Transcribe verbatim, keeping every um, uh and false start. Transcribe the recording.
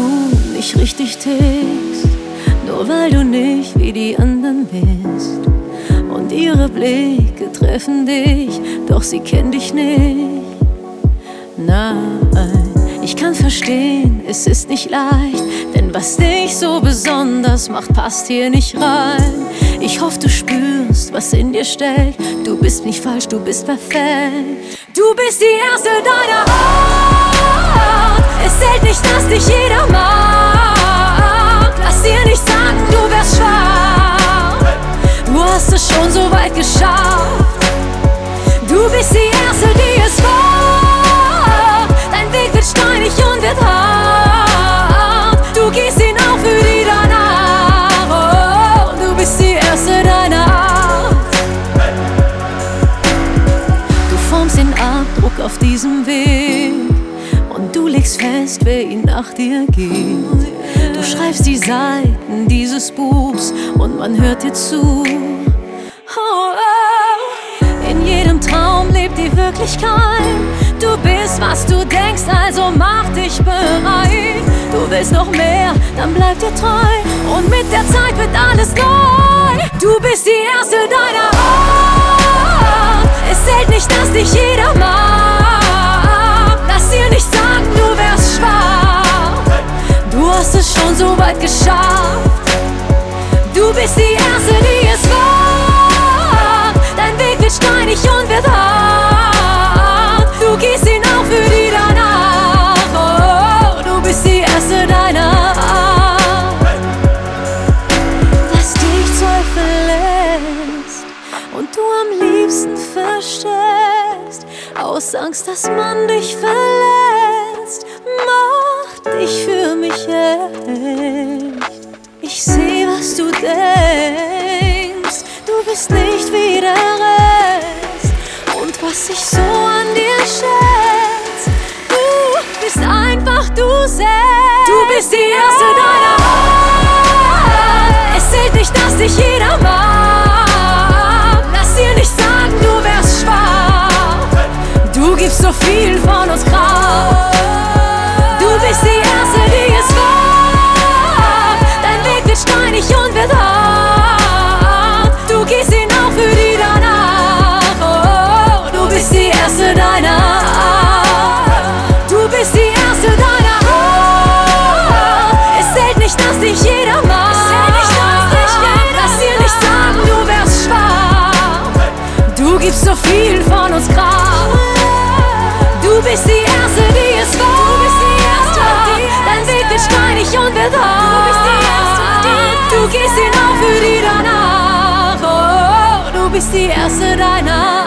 nicht richtig tickst, nur weil du nicht wie die anderen bist. Und ihre Blicke treffen dich, doch sie kennen dich nicht. Nein, ich kann verstehen, es ist nicht leicht, denn was dich so besonders macht, passt hier nicht rein. Ich hoffe, du spürst, was in dir steckt. Du bist nicht falsch, du bist perfekt. Du bist die Erste deiner Art. Es zählt nicht, dass dich jeder mag. Lass dir nicht sagen, du wärst schwach. Du hast es schon so weit geschafft. Du bist die Erste, die es war. Dein Weg wird steinig und wird hart. Du gehst ihn auch für die danach. Oh, du bist die Erste deiner Art. Du formst den Abdruck auf diesem Weg und du legst fest, wer ihn nach dir geht. Du schreibst die Seiten dieses Buchs und man hört dir zu. Oh, oh. In jedem Traum lebt die Wirklichkeit. Du bist, was du denkst, also mach dich bereit. Du willst noch mehr, dann bleib dir treu. Und mit der Zeit wird alles neu. Du bist die Erste deiner Art. Es zählt nicht, dass dich jeder mag. Lass dir nicht sagen, du wärst schwach. Du hast es schon so weit geschafft. Du bist die Erste, die es war. Dein Weg wird steinig und wird hart. Du gehst ihn auch für die danach. Oh, du bist die Erste deiner Art. Was dich Zweifel lässt und du am liebsten versteckst, aus Angst, dass man dich verletzt, mach dich für mich echt. Ich seh, was du denkst, du bist nicht wie der Rest. Und was ich so an dir schätze, du bist einfach du selbst. Du bist die Erste deiner Art. Es zählt nicht, dass dich jeder mag. Lass dir nicht sagen, du wärst schwach. Du gibst so viel von uns Kraft. Du bist die Erste, die es war. Dein Weg wird steinig und wird hart. Du gehst ihn auch für die danach. Oh, du bist die Erste deiner Art. Du bist die Erste deiner Art. Es zählt nicht, dass dich jeder mag. Lass dir nicht sagen, du wärst schwach. Du gibst so viel von uns Kraft. Du bist die Erste, die es war. Du bist die Erste, die dein Weg wird steinig und wird hart. Du bist die Erste, die du gehst ihn auch für die danach. Oh, du bist die Erste deiner